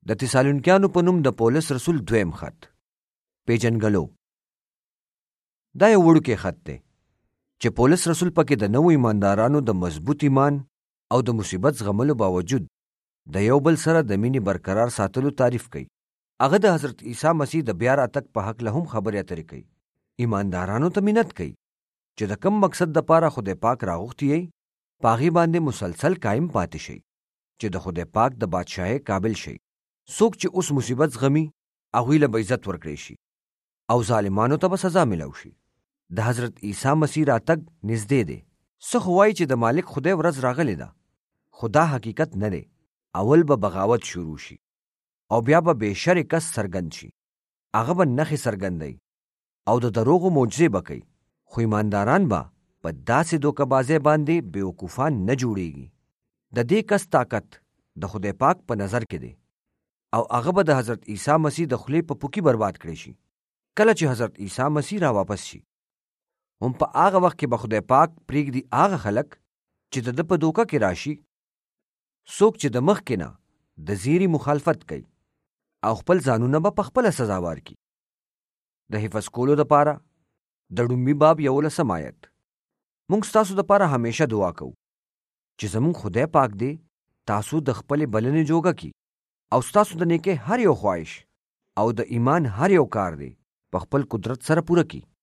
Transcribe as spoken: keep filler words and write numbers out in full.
د تسالونکیانو په نوم د پولس رسول دویم خط. پیژنګلو. دا یو وړوکی خط دی چې پولس رسول پکې د نوو ایماندارانو د مضبوط ایمان او د مصیبت زغملو باوجود د یو بل سره د مینې برقرار ساتلو تعریف کوي. هغه د حضرت عیسی مسیح د بیا راتګ په حق له هم خبرې اترې کوي. ایماندارانو ته منت کوي چې د کم مقصد دپاره خدای پاک راغوښتي یې په هغې باندې مسلسل قایم پاتې شي چې د خدای پاک د بادشاهۍ قابل شي. څوک چې اوس مصیبت زغمي هغوی له به عزت ورکړی شي او ظالمانو ته به سزا ملو شي. د حضرت عیسی مسیح راتګ نږدې دی. څه خو وایي چې د مالک خدای ورځ راغلې ده، خو دا حقیقت نه دی. اول به بغاوت شروع شي او بیا به بې شرې کس څرګند شي. هغه به نښې څرګندوي او د دروغو معجزې به کوي. خو ایمانداران به په داسې دوکهبازۍ باندې بیوقوفان نه جوړیږي. د دې کس طاقت د خدای پاک په نظر کې دی او هغه به د حضرت عیسی مسیح د خولې په پوکي برباد کړی شي. کله چې حضرت عیسی مسیح را واپس شي هم په هغه وخت کې به خدای پاک پرېږدي هغه خلک چې د ده په دوکه کې راشي، څوک چې د مخکې نه د زیري مخالفت کوي او خپل ځانونه به په خپله سزاوار کړي. د حفظ کولو دپاره د ډومبي باب یولسم آیت. موږ ستاسو دپاره همیشه دعا کوو چې زموږ خدای پاک دی تاسو د خپلې بلنې جوګه کړي او ستاسو د نیکۍ هر یو خواهش او د ایمان هر یو کار دی په خپل قدرت سره پوره کړي.